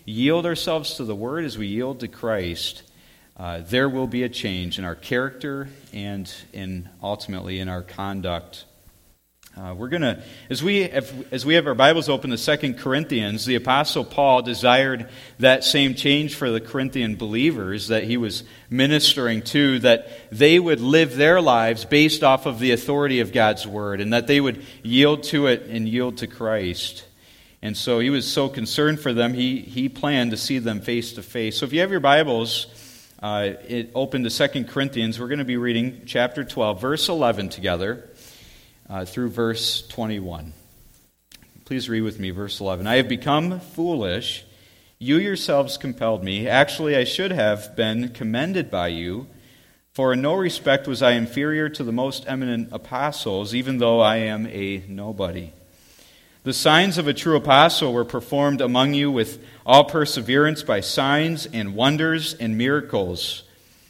yield ourselves to the Word, as we yield to Christ, there will be a change in our character and ultimately in our conduct. We're going to, as we have our Bibles open to 2 Corinthians, the Apostle Paul desired that same change for the Corinthian believers that he was ministering to, that they would live their lives based off of the authority of God's Word, and that they would yield to it and yield to Christ. And so he was so concerned for them, he planned to see them face to face. So if you have your Bibles open to 2 Corinthians, we're going to be reading chapter 12, verse 11 together. Through verse 21. Please read with me verse 11. I have become foolish. You yourselves compelled me. Actually, I should have been commended by you, for in no respect was I inferior to the most eminent apostles, even though I am a nobody. The signs of a true apostle were performed among you with all perseverance by signs and wonders and miracles.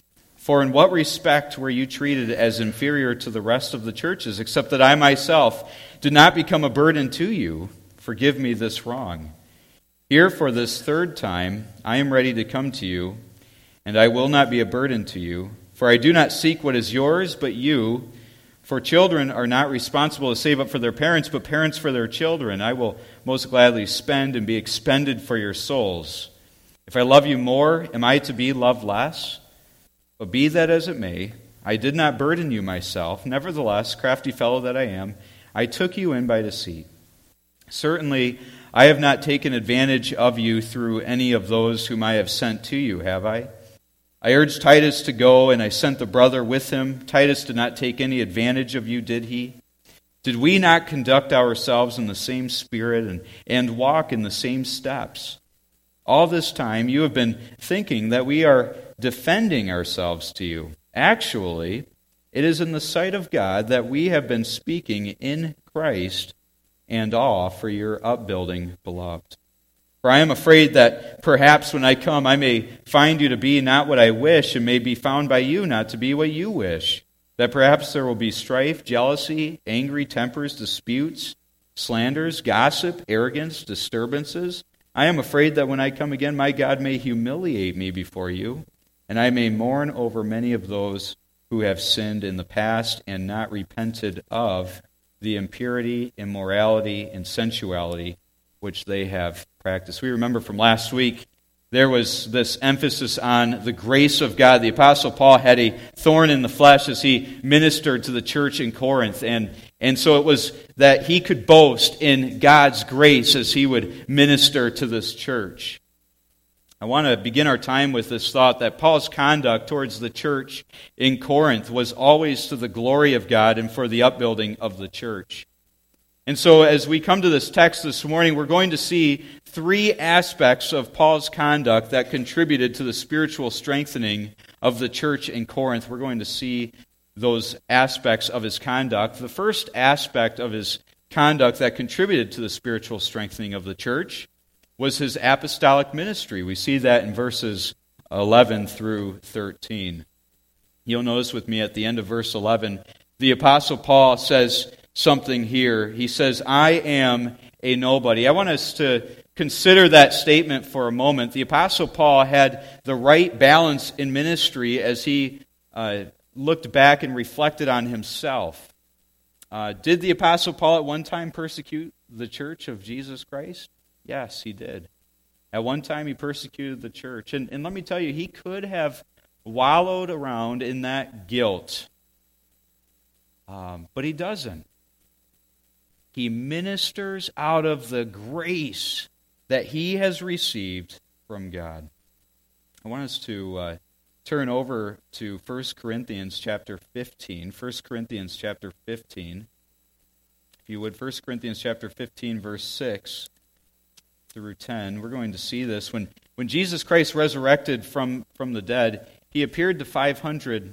For in what respect were you treated as inferior to the rest of the churches, except that I myself did not become a burden to you? Forgive me this wrong. Here for this third time I am ready to come to you, and I will not be a burden to you. For I do not seek what is yours, but you. For children are not responsible to save up for their parents, but parents for their children. I will most gladly spend and be expended for your souls. If I love you more, am I to be loved less? But be that as it may, I did not burden you myself. Nevertheless, crafty fellow that I am, I took you in by deceit. Certainly, I have not taken advantage of you through any of those whom I have sent to you, have I? I urged Titus to go, and I sent the brother with him. Titus did not take any advantage of you, did he? Did we not conduct ourselves in the same spirit and walk in the same steps? All this time you have been thinking that we are defending ourselves to you. Actually, it is in the sight of God that we have been speaking in Christ and all for your upbuilding, beloved. For I am afraid that perhaps when I come I may find you to be not what I wish, and may be found by you not to be what you wish. That perhaps there will be strife, jealousy, angry tempers, disputes, slanders, gossip, arrogance, disturbances. I am afraid that when I come again, my God may humiliate me before you, and I may mourn over many of those who have sinned in the past and not repented of the impurity, immorality, and sensuality which they have practiced. We remember from last week, there was this emphasis on the grace of God. The Apostle Paul had a thorn in the flesh as he ministered to the church in Corinth, and so it was that he could boast in God's grace as he would minister to this church. I want to begin our time with this thought that Paul's conduct towards the church in Corinth was always to the glory of God and for the upbuilding of the church. And so as we come to this text this morning, we're going to see three aspects of Paul's conduct that contributed to the spiritual strengthening of the church in Corinth. We're going to see those aspects of his conduct. The first aspect of his conduct that contributed to the spiritual strengthening of the church was his apostolic ministry. We see that in verses 11 through 13. You'll notice with me at the end of verse 11, the Apostle Paul says something here. He says, I am a nobody. I want us to consider that statement for a moment. The Apostle Paul had the right balance in ministry as he looked back and reflected on himself. Did the Apostle Paul at one time persecute the church of Jesus Christ? Yes, he did. At one time he persecuted the church. And let me tell you, he could have wallowed around in that guilt. But he doesn't. He ministers out of the grace that he has received from God. I want us to turn over to 1 Corinthians chapter 15. 1 Corinthians chapter 15. If you would, 1 Corinthians chapter 15, verse 6 through 10. We're going to see this. When Jesus Christ resurrected from the dead, he appeared to 500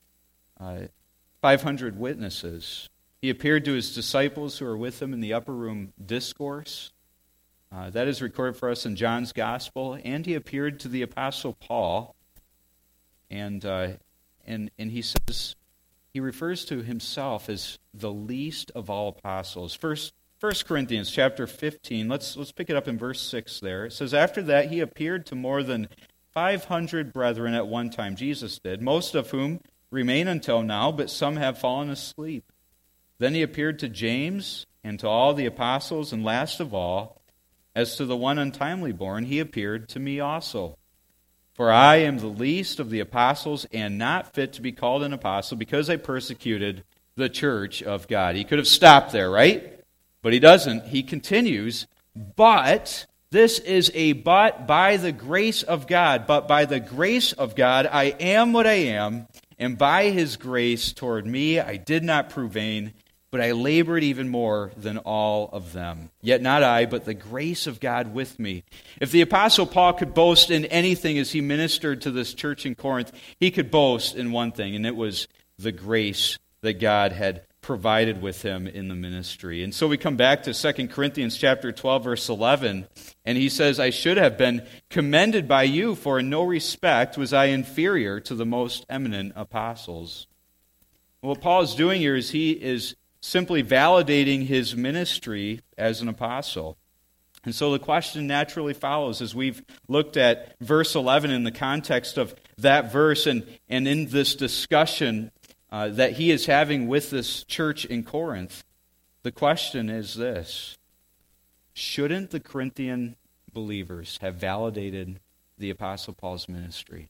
witnesses. He appeared to his disciples who were with him in the upper room discourse. That is recorded for us in John's Gospel. And he appeared to the Apostle Paul. And he says, he refers to himself as the least of all apostles. First 1 Corinthians chapter 15, let's pick it up in verse 6 there. It says, "After that he appeared to more than 500 brethren at one time," Jesus did, "most of whom remain until now, but some have fallen asleep. Then he appeared to James and to all the apostles, and last of all, as to the one untimely born, he appeared to me also. For I am the least of the apostles and not fit to be called an apostle because I persecuted the church of God." He could have stopped there, right? But he doesn't. He continues, "But this is a but by the grace of God. But by the grace of God I am what I am, and by his grace toward me I did not prove vain, but I labored even more than all of them. Yet not I, but the grace of God with me." If the Apostle Paul could boast in anything as he ministered to this church in Corinth, he could boast in one thing, and it was the grace that God had provided with him in the ministry. And so we come back to 2 Corinthians chapter 12, verse 11, and he says, "I should have been commended by you, for in no respect was I inferior to the most eminent apostles." What Paul is doing here is he is simply validating his ministry as an apostle. And so the question naturally follows, as we've looked at verse 11 in the context of that verse and in this discussion that he is having with this church in Corinth, the question is this: shouldn't the Corinthian believers have validated the Apostle Paul's ministry?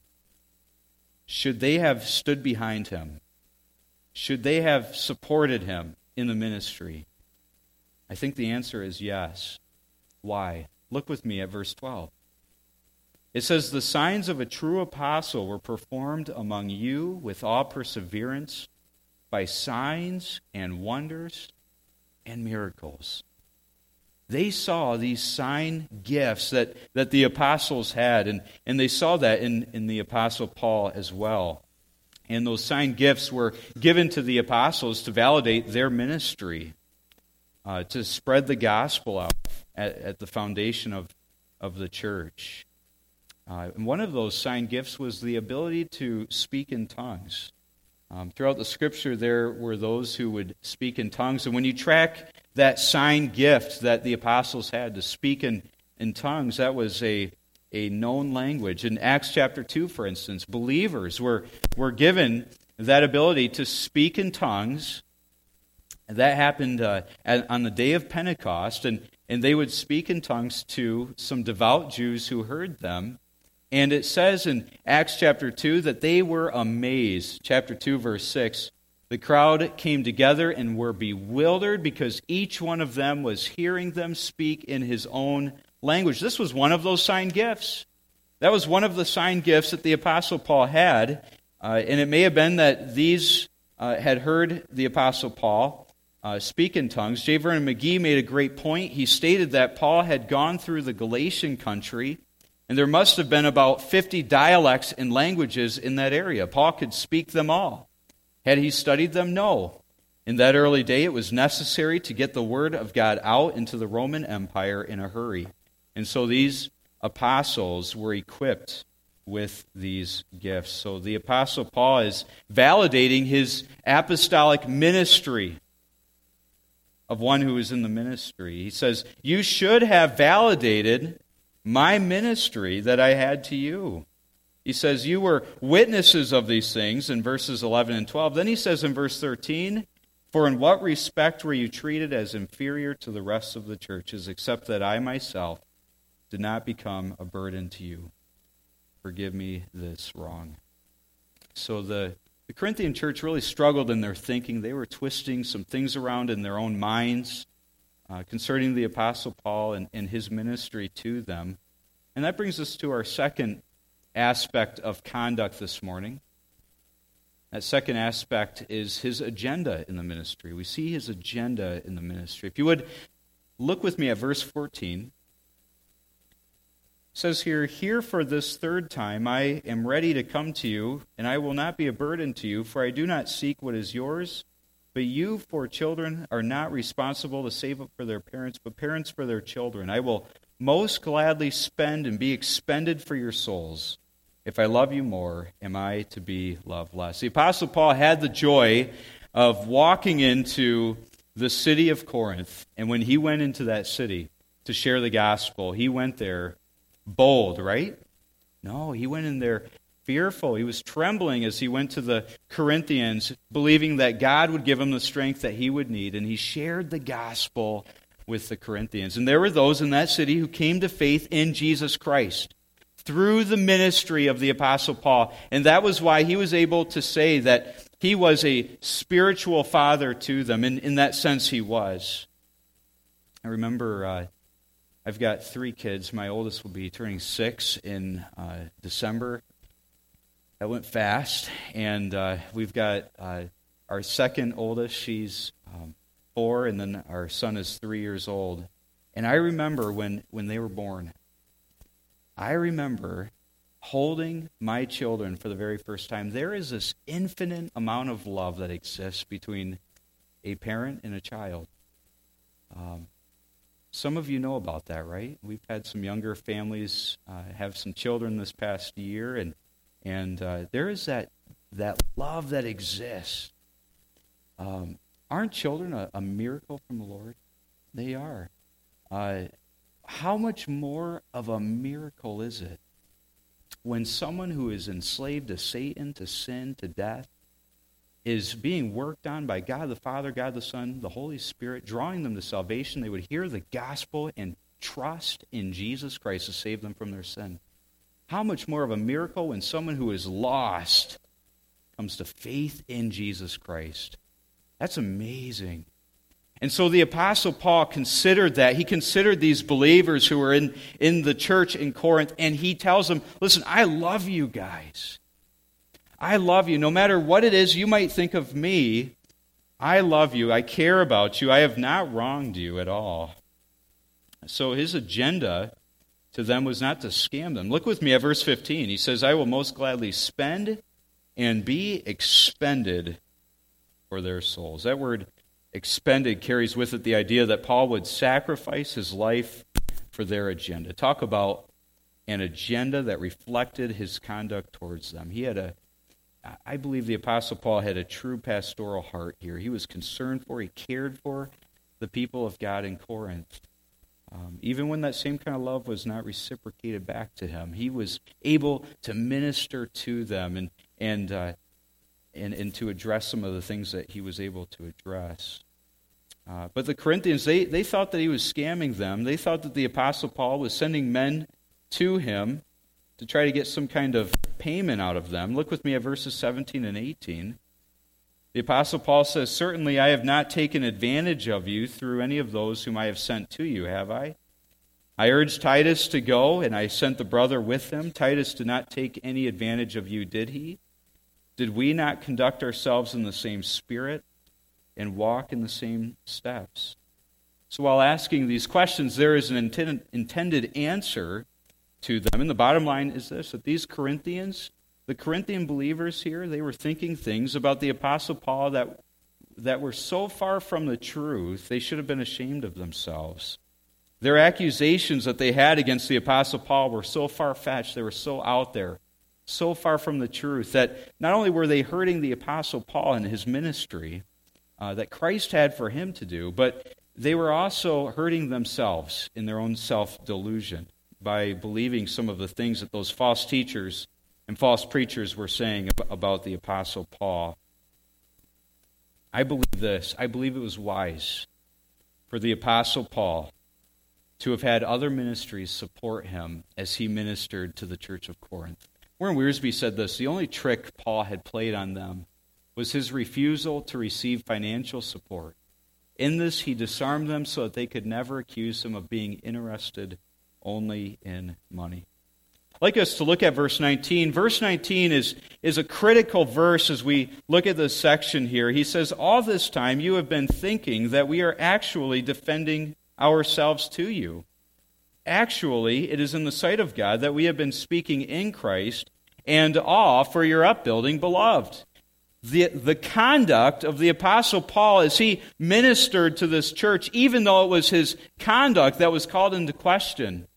Should they have stood behind him? Should they have supported him in the ministry? I think the answer is yes. Why? Look with me at verse 12. It says, "The signs of a true apostle were performed among you with all perseverance by signs and wonders and miracles." They saw these sign gifts that the apostles had, and they saw that in the apostle Paul as well. And those sign gifts were given to the apostles to validate their ministry, to spread the gospel out at the foundation of the church. And one of those sign gifts was the ability to speak in tongues. Throughout the Scripture, there were those who would speak in tongues. And when you track that sign gift that the apostles had to speak in tongues, that was a known language. In Acts chapter 2, for instance, believers were given that ability to speak in tongues. That happened on the day of Pentecost, and they would speak in tongues to some devout Jews who heard them. And it says in Acts chapter 2 that they were amazed. Chapter 2, verse 6, "The crowd came together and were bewildered because each one of them was hearing them speak in his own language." This was one of those sign gifts. That was one of the sign gifts that the Apostle Paul had. And it may have been that these had heard the Apostle Paul speak in tongues. J. Vernon McGee made a great point. He stated that Paul had gone through the Galatian country, and there must have been about 50 dialects and languages in that area. Paul could speak them all. Had he studied them? No. In that early day, it was necessary to get the word of God out into the Roman Empire in a hurry. And so these apostles were equipped with these gifts. So the Apostle Paul is validating his apostolic ministry of one who is in the ministry. He says, "You should have validated my ministry that I had to you." He says, "You were witnesses of these things," in verses 11 and 12. Then he says in verse 13, "For in what respect were you treated as inferior to the rest of the churches, except that I myself did not become a burden to you? Forgive me this wrong." So the Corinthian church really struggled in their thinking. They were twisting some things around in their own minds concerning the Apostle Paul and his ministry to them. And that brings us to our second aspect of conduct this morning. That second aspect is his agenda in the ministry. We see his agenda in the ministry. If you would, look with me at verse 14. It says here, "Here for this third time I am ready to come to you, and I will not be a burden to you, for I do not seek what is yours, but you for children are not responsible to save up for their parents, but parents for their children. I will most gladly spend and be expended for your souls. If I love you more, am I to be loved less?" The Apostle Paul had the joy of walking into the city of Corinth. And when he went into that city to share the gospel, he went there bold, right? No, he went in there fearful. He was trembling as he went to the Corinthians, believing that God would give him the strength that he would need. And he shared the gospel with the Corinthians. And there were those in that city who came to faith in Jesus Christ through the ministry of the Apostle Paul. And that was why he was able to say that he was a spiritual father to them. And in that sense, he was. I remember I've got 3 kids. My oldest will be turning 6 in December. That went fast. And we've got our second oldest. She's 4, and then our son is 3 years old. And I remember when they were born, I remember holding my children for the very first time. There is this infinite amount of love that exists between a parent and a child. Some of you know about that, right? We've had some younger families have some children this past year, and there is that love that exists. Aren't children a miracle from the Lord? They are. How much more of a miracle is it when someone who is enslaved to Satan, to sin, to death, is being worked on by God the Father, God the Son, the Holy Spirit, drawing them to salvation? They would hear the gospel and trust in Jesus Christ to save them from their sin. How much more of a miracle when someone who is lost comes to faith in Jesus Christ? That's amazing. And so the Apostle Paul considered that. He considered these believers who were in the church in Corinth, and he tells them, listen, I love you guys. I love you. No matter what it is you might think of me, I love you. I care about you. I have not wronged you at all. So his agenda to them was not to scam them. Look with me at verse 15. He says, I will most gladly spend and be expended for their souls. That word expended carries with it the idea that Paul would sacrifice his life for their agenda. Talk about an agenda that reflected his conduct towards them. I believe the Apostle Paul had a true pastoral heart here. He was concerned for, he cared for the people of God in Corinth. Even when that same kind of love was not reciprocated back to him, he was able to minister to them and to address some of the things that he was able to address. But the Corinthians, they thought that he was scamming them. They thought that the Apostle Paul was sending men to him to try to get some kind of payment out of them. Look with me at verses 17 and 18. The Apostle Paul says, certainly I have not taken advantage of you through any of those whom I have sent to you, have I? I urged Titus to go, and I sent the brother with him. Titus did not take any advantage of you, did he? Did we not conduct ourselves in the same spirit and walk in the same steps? So while asking these questions, there is an intended answer to them. And the bottom line is this, that these Corinthians, the Corinthian believers here, they were thinking things about the Apostle Paul that were so far from the truth, they should have been ashamed of themselves. Their accusations that they had against the Apostle Paul were so far-fetched, they were so out there, so far from the truth, that not only were they hurting the Apostle Paul in his ministry that Christ had for him to do, but they were also hurting themselves in their own self-delusion by believing some of the things that those false teachers and false preachers were saying about the Apostle Paul. I believe this. I believe it was wise for the Apostle Paul to have had other ministries support him as he ministered to the church of Corinth. Warren Wiersbe said this, the only trick Paul had played on them was his refusal to receive financial support. In this, he disarmed them so that they could never accuse him of being interested only in money. I'd like us to look at verse 19. Verse 19 is a critical verse as we look at this section here. He says, all this time you have been thinking that we are actually defending ourselves to you. Actually, it is in the sight of God that we have been speaking in Christ and all for your upbuilding, beloved. The conduct of the Apostle Paul as he ministered to this church, even though it was his conduct that was called into question,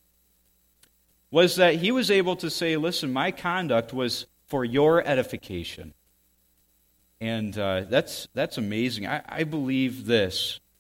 was that he was able to say, listen, my conduct was for your edification. And that's amazing. I believe this,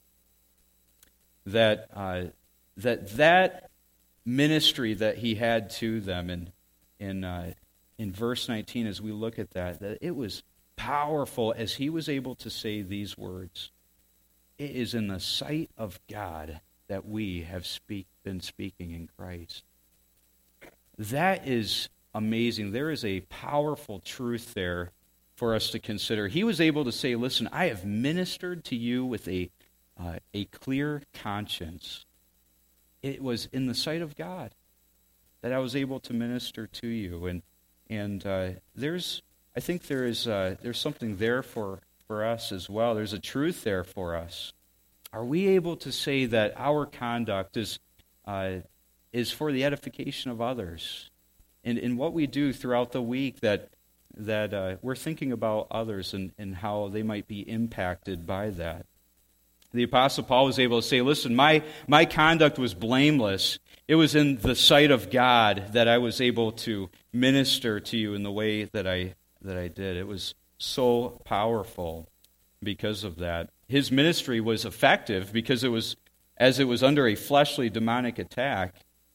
that ministry that he had to them in verse 19, as we look at that it was powerful as he was able to say these words. It is in the sight of God that we have been speaking in Christ. That is amazing. There is a powerful truth there for us to consider. He was able to say, listen, I have ministered to you with a clear conscience. It was in the sight of God that I was able to minister to you. And there's something there for us as well. There's a truth there for us. Are we able to say that our conduct is for the edification of others? And in what we do throughout the week, that we're thinking about others and how they might be impacted by that. The Apostle Paul was able to say, listen, my conduct was blameless. It was in the sight of God that I was able to minister to you in the way that I did. It was so powerful because of that. His ministry was effective because it was under a fleshly demonic attack,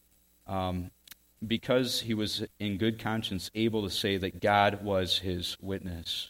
because he was in good conscience able to say that God was his witness.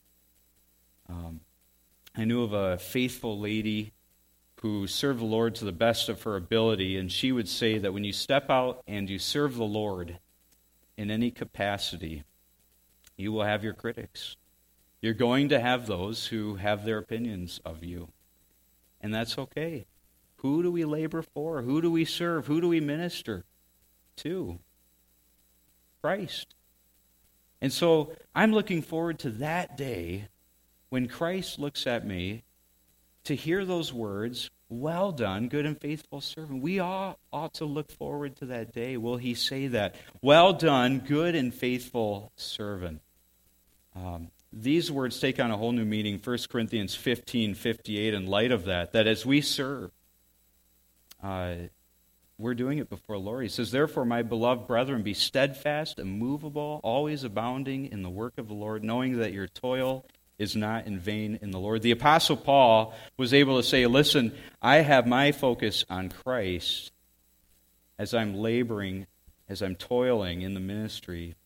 I knew of a faithful lady who served the Lord to the best of her ability, and she would say that when you step out and you serve the Lord in any capacity, you will have your critics. You're going to have those who have their opinions of you, and that's okay. Who do we labor for? Who do we serve? Who do we minister to? Christ. And so I'm looking forward to that day when Christ looks at me to hear those words, well done, good and faithful servant. We all ought to look forward to that day. Will he say that? Well done, good and faithful servant. These words take on a whole new meaning. 1 Corinthians 15:58, in light of that as we serve, we're doing it before the Lord. He says, therefore, my beloved brethren, be steadfast, immovable, always abounding in the work of the Lord, knowing that your toil is not in vain in the Lord. The Apostle Paul was able to say, listen, I have my focus on Christ as I'm laboring, as I'm toiling in the ministry.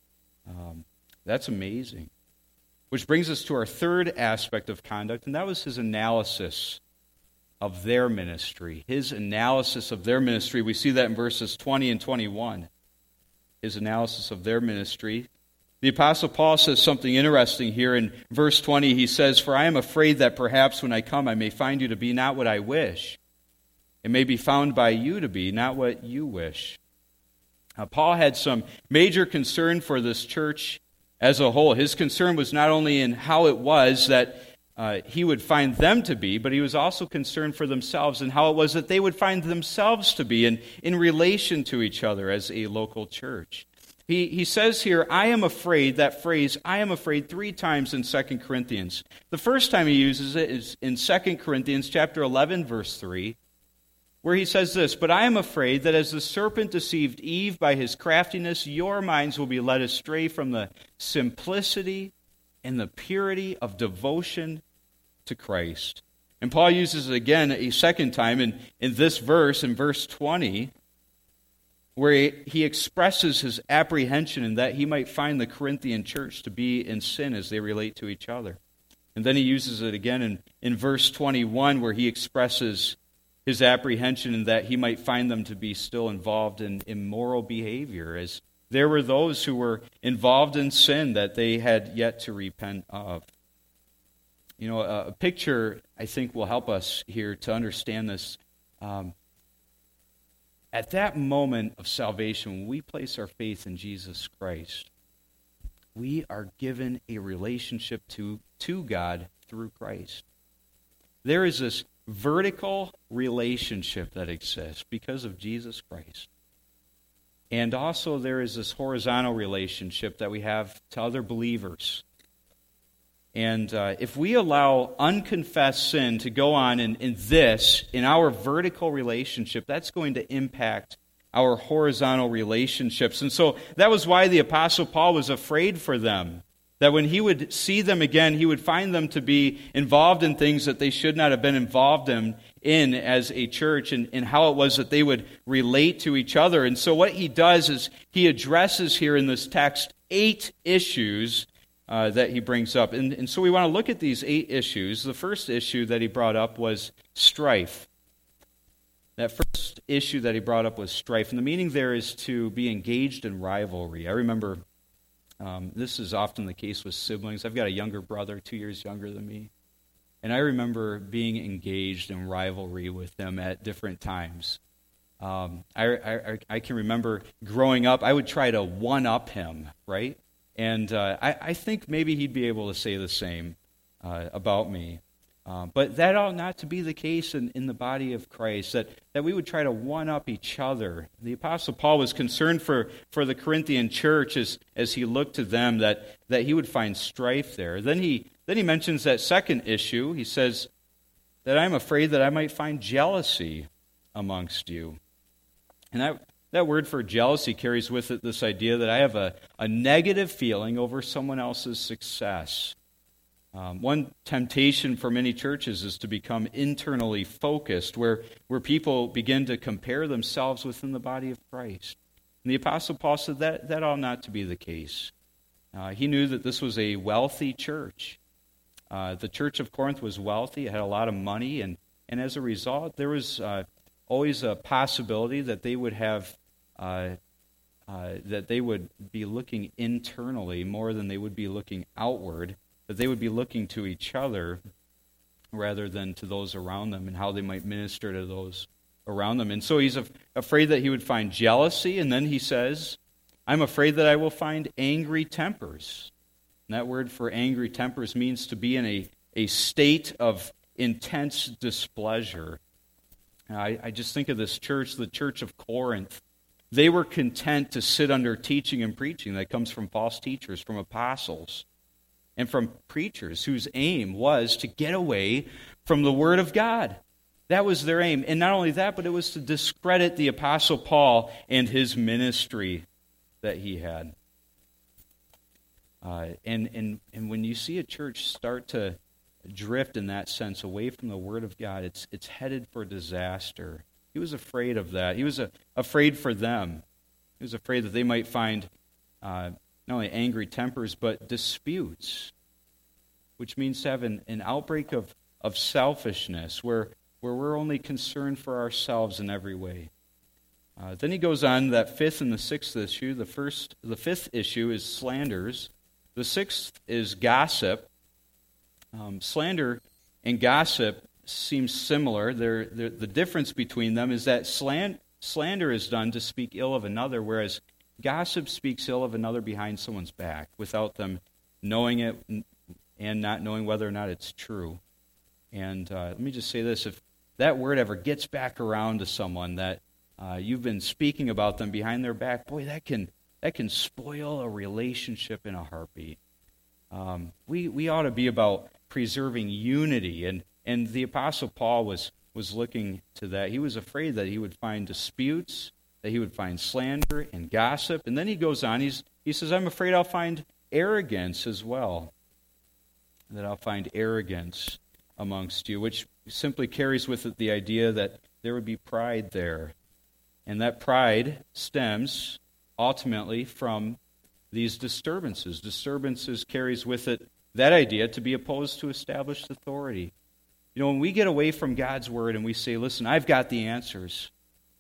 That's amazing. Which brings us to our third aspect of conduct, and that was his analysis of their ministry. His analysis of their ministry, we see that in verses 20 and 21. His analysis of their ministry. The Apostle Paul says something interesting here in verse 20. He says, for I am afraid that perhaps when I come I may find you to be not what I wish. It may be found by you to be not what you wish. Paul had some major concern for this church as a whole. His concern was not only in how it was that he would find them to be, but he was also concerned for themselves and how it was that they would find themselves to be in relation to each other as a local church. He says here, I am afraid, that phrase, I am afraid, 3 times in 2 Corinthians. The first time he uses it is in 2 Corinthians chapter 11, verse 3, where he says this, but I am afraid that as the serpent deceived Eve by his craftiness, your minds will be led astray from the simplicity and the purity of devotion to Christ. And Paul uses it again a second time in this verse, in verse 20, where he expresses his apprehension in that he might find the Corinthian church to be in sin as they relate to each other. And then he uses it again in verse 21, where he expresses his apprehension in that he might find them to be still involved in immoral behavior, as there were those who were involved in sin that they had yet to repent of. You know, a picture, I think, will help us here to understand this. At that moment of salvation, when we place our faith in Jesus Christ, we are given a relationship to God through Christ. There is this vertical relationship that exists because of Jesus Christ. And also there is this horizontal relationship that we have to other believers. And if we allow unconfessed sin to go on in our vertical relationship, that's going to impact our horizontal relationships. And so that was why the Apostle Paul was afraid for them That when he would see them again, he would find them to be involved in things that they should not have been involved in as a church, and how it was that they would relate to each other. And so what he does is he addresses here in this text 8 issues that he brings up. And so we want to look at these 8 issues. The first issue that he brought up was strife. That first issue that he brought up was strife. And the meaning there is to be engaged in rivalry. I remember this is often the case with siblings. I've got a younger brother, 2 years younger than me. And I remember being engaged in rivalry with him at different times. I can remember growing up, I would try to one-up him, right? And I think maybe he'd be able to say the same about me. But that ought not to be the case in the body of Christ, that we would try to one-up each other. The Apostle Paul was concerned for the Corinthian church as he looked to them, that he would find strife there. Then he mentions that second issue. He says that I'm afraid that I might find jealousy amongst you. And that word for jealousy carries with it this idea that I have a negative feeling over someone else's success. One temptation for many churches is to become internally focused, where people begin to compare themselves within the body of Christ. And the Apostle Paul said that ought not to be the case. He knew that this was a wealthy church. The church of Corinth was wealthy, it had a lot of money, and as a result, there was always a possibility that they would have that they would be looking internally more than they would be looking outward. That they would be looking to each other rather than to those around them and how they might minister to those around them. And so he's afraid that he would find jealousy, and then he says, I'm afraid that I will find angry tempers. And that word for angry tempers means to be in a state of intense displeasure. I just think of this church, the church of Corinth. They were content to sit under teaching and preaching that comes from false teachers, from apostles, and from preachers whose aim was to get away from the Word of God. That was their aim. And not only that, but it was to discredit the Apostle Paul and his ministry that he had. And when you see a church start to drift in that sense away from the Word of God, it's headed for disaster. He was afraid of that. He was afraid for them. He was afraid that they might find not only angry tempers, but disputes, which means to have an outbreak of selfishness, where we're only concerned for ourselves in every way. Then he goes on, that fifth and the sixth issue. The fifth issue is slanders. The sixth is gossip. Slander and gossip seem similar. The difference between them is that slander is done to speak ill of another, whereas gossip speaks ill of another behind someone's back without them knowing it and not knowing whether or not it's true. And let me just say this. If that word ever gets back around to someone that you've been speaking about them behind their back, boy, that can spoil a relationship in a heartbeat. We ought to be about preserving unity, and the Apostle Paul was looking to that. He was afraid that he would find disputes, that he would find slander and gossip. And then he goes on, he says, I'm afraid I'll find arrogance as well. That I'll find arrogance amongst you, which simply carries with it the idea that there would be pride there. And that pride stems ultimately from these disturbances. Disturbances carries with it that idea to be opposed to established authority. You know, when we get away from God's word and we say, listen, I've got the answers,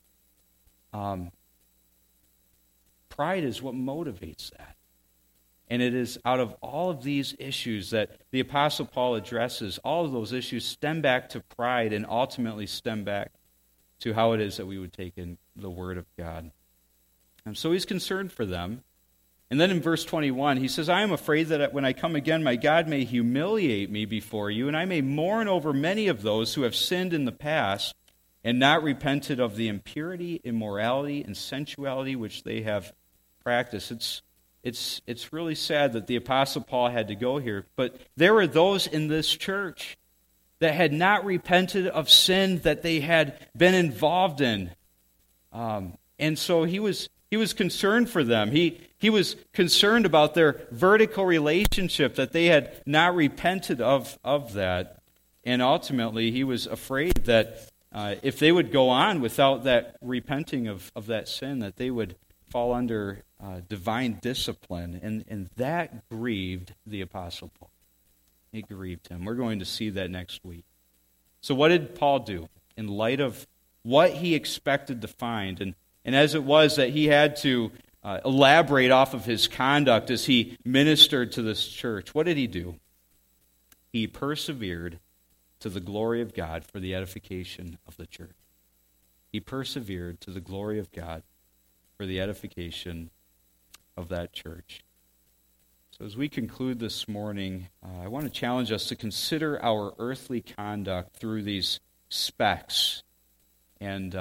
pride is what motivates that. And it is out of all of these issues that the Apostle Paul addresses, all of those issues stem back to pride and ultimately stem back to how it is that we would take in the Word of God. And so he's concerned for them. And then in verse 21, he says, I am afraid that when I come again, my God may humiliate me before you, and I may mourn over many of those who have sinned in the past and not repented of the impurity, immorality, and sensuality which they have practiced. It's really sad that the Apostle Paul had to go here, but there were those in this church that had not repented of sin that they had been involved in. And so he was He was concerned for them. He was concerned about their vertical relationship, that they had not repented of that. And ultimately, he was afraid that if they would go on without that repenting of that sin, that they would fall under divine discipline. And that grieved the Apostle Paul. It grieved him. We're going to see that next week. So what did Paul do in light of what he expected to find? And as it was that he had to elaborate off of his conduct as he ministered to this church, what did he do? He persevered to the glory of God for the edification of the church. He persevered to the glory of God for the edification of that church. So as we conclude this morning, I want to challenge us to consider our earthly conduct through these specks. And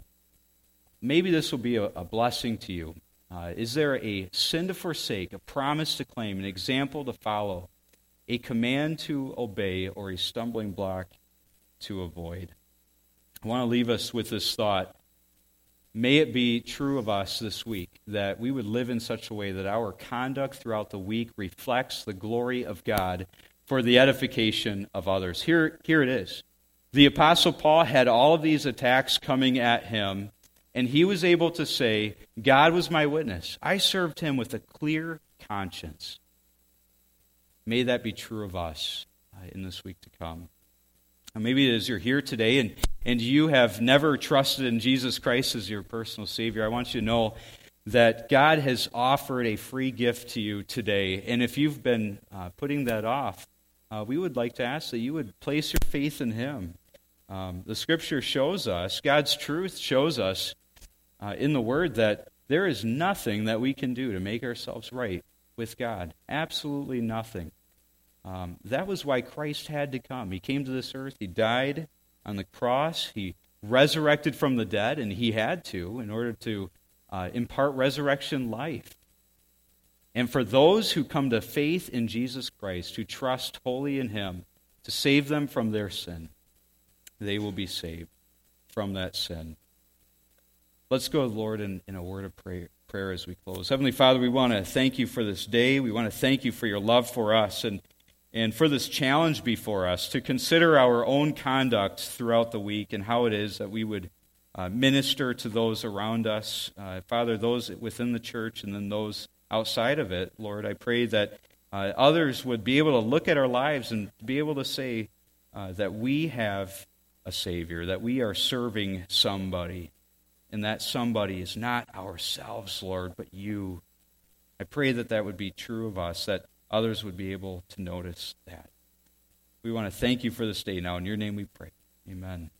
maybe this will be a blessing to you. Is there a sin to forsake, a promise to claim, an example to follow, a command to obey, or a stumbling block to avoid? I want to leave us with this thought. May it be true of us this week that we would live in such a way that our conduct throughout the week reflects the glory of God for the edification of others. Here it is. The Apostle Paul had all of these attacks coming at him, and he was able to say, God was my witness. I served him with a clear conscience. May that be true of us in this week to come. Maybe as you're here today and you have never trusted in Jesus Christ as your personal Savior, I want you to know that God has offered a free gift to you today. And if you've been putting that off, we would like to ask that you would place your faith in Him. The Scripture shows us, God's truth shows us in the Word that there is nothing that we can do to make ourselves right with God. Absolutely nothing. That was why Christ had to come. He came to this earth. He died on the cross. He resurrected from the dead, and He had to in order to impart resurrection life. And for those who come to faith in Jesus Christ, who trust wholly in Him to save them from their sin, they will be saved from that sin. Let's go to the Lord in a word of prayer as we close. Heavenly Father, we want to thank You for this day. We want to thank You for Your love for us and for this challenge before us to consider our own conduct throughout the week and how it is that we would minister to those around us. Father, those within the church and then those outside of it. Lord, I pray that others would be able to look at our lives and be able to say that we have a Savior, that we are serving somebody, and that somebody is not ourselves, Lord, but You. I pray that that would be true of us, that others would be able to notice that. We want to thank You for this day now. In Your name we pray. Amen.